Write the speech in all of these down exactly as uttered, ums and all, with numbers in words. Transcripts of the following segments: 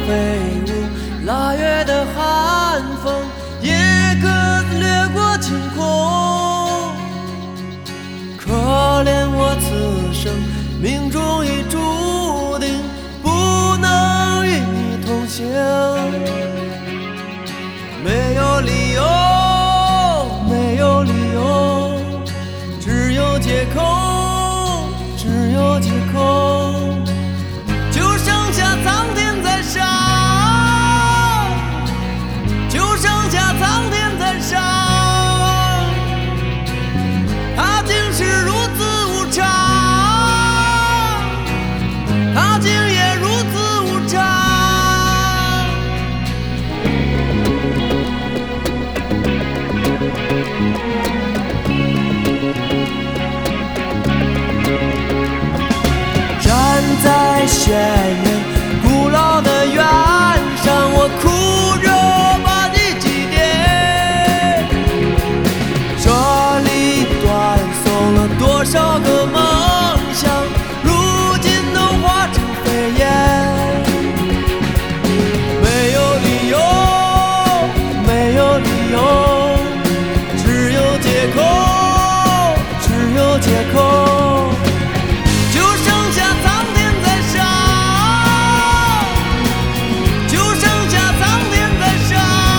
飞舞，腊月的寒风，一个掠过晴空。可怜我此生命中已注定，不能与你同行。没有理由，没有理由，只有借口，只有借口。就剩下苍天在上，就剩下苍天在上。它竟是如此无常，它竟也如此无常。站在仙人古老的原上，我哭着把你祭奠。这里断送了多少个梦想，如今都化成飞烟。没有理由，没有理由，只有借口，只有借口。就剩下苍天在上，就剩下苍天在上。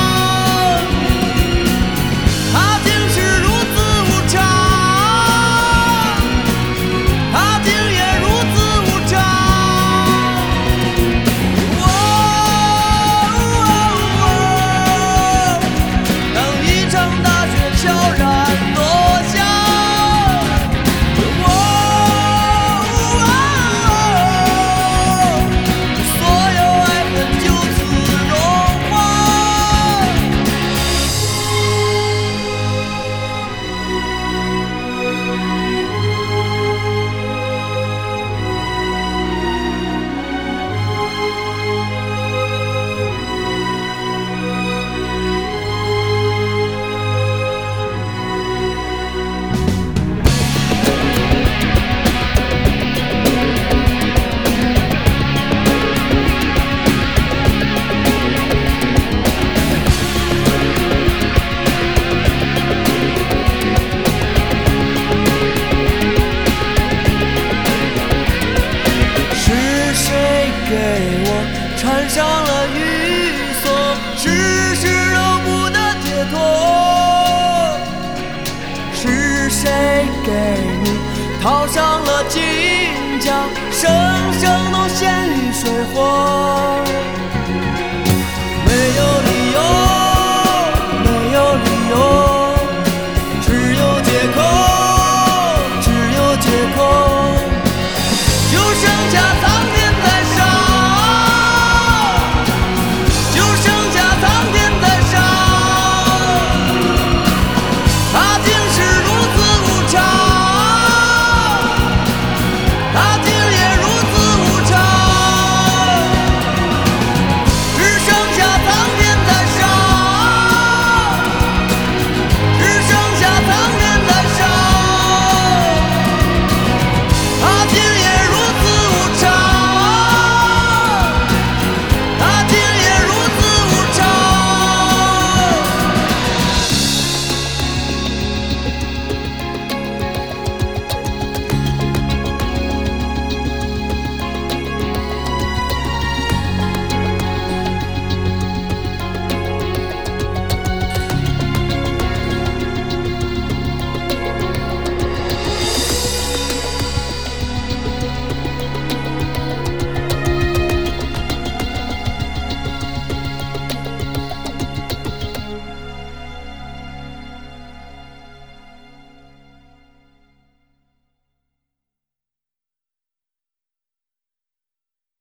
它竟是如此无常，它竟也如此无常。哦哦哦，当一场大雪悄然落下，哦所有爱恨就此融化。是谁给我缠上了雨锁，世事容不得解脱？是谁给你套上了金甲，生生都陷于水火？没有理由。